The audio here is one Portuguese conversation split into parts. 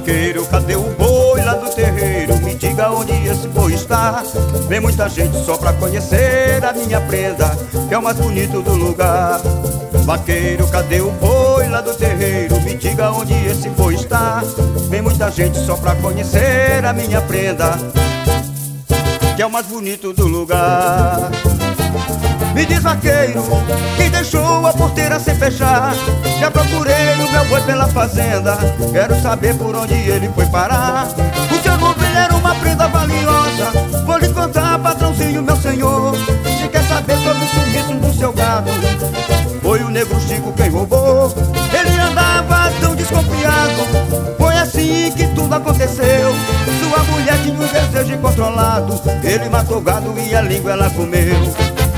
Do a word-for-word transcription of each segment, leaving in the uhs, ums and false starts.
Vaqueiro, cadê o boi lá do terreiro? Me diga onde esse boi está. Vem muita gente só pra conhecer a minha prenda, que é o mais bonito do lugar. Vaqueiro, cadê o boi lá do terreiro? Me diga onde esse boi está. Vem muita gente só pra conhecer a minha prenda, que é o mais bonito do lugar. Me diz, vaqueiro, quem deixou a porteira sem fechar? Já procurei o meu boi pela fazenda, quero saber por onde ele foi parar. O seu novilho era uma prenda valiosa, vou lhe contar, patrãozinho, meu senhor. Se quer saber sobre o sumiço do seu gado, foi o Negro Chico quem roubou. Ele andava tão desconfiado, foi assim que tudo aconteceu. Sua mulher tinha um desejo incontrolado, ele matou o gado e a língua ela comeu.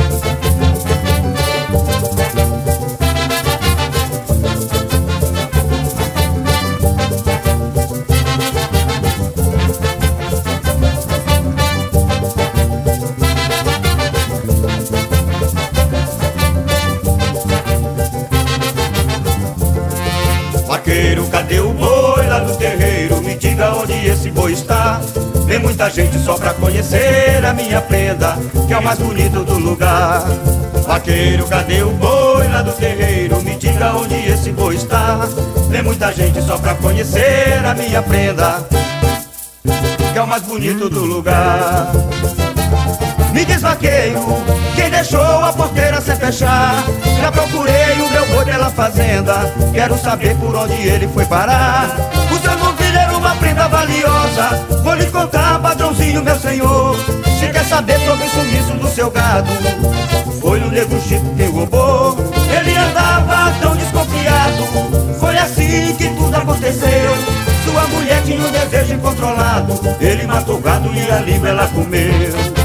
Vaqueiro, cadê o boi lá do terreiro? Me diga onde esse boi está. Vem muita gente só pra conhecer a minha prenda, que é o mais bonito do lugar. Vaqueiro, cadê o boi lá do terreiro? Me diga onde esse boi está. Vem muita gente só pra conhecer a minha prenda, que é o mais bonito do lugar. Me diz, vaqueiro, quem deixou a porteira sem fechar? Já procurei o meu boi pela fazenda, quero saber por onde ele foi parar. O seu novilho era uma prenda valiosa, vou lhe contar, padrãozinho, meu senhor. Se quer saber sobre o sumiço do seu gado, foi o Negro Chico quem roubou. Ele andava tão desconfiado, foi assim que tudo aconteceu. Sua mulher tinha um desejo incontrolado, ele matou o gado e a língua ela comeu.